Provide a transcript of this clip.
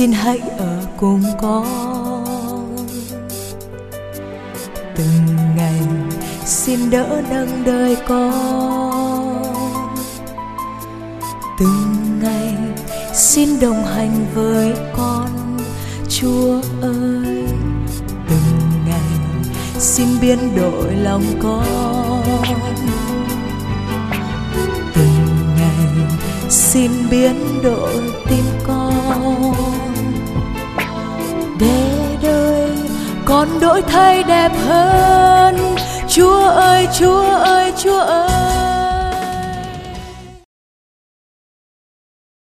xin hãy ở cùng con. Từng ngày xin đỡ nâng đời con, từng ngày xin đồng hành với con. Chúa ơi, từng ngày xin biến đổi lòng con, từng ngày xin biến đổi tim con, để đời con đổi thay đẹp hơn. Chúa ơi, Chúa ơi, Chúa ơi,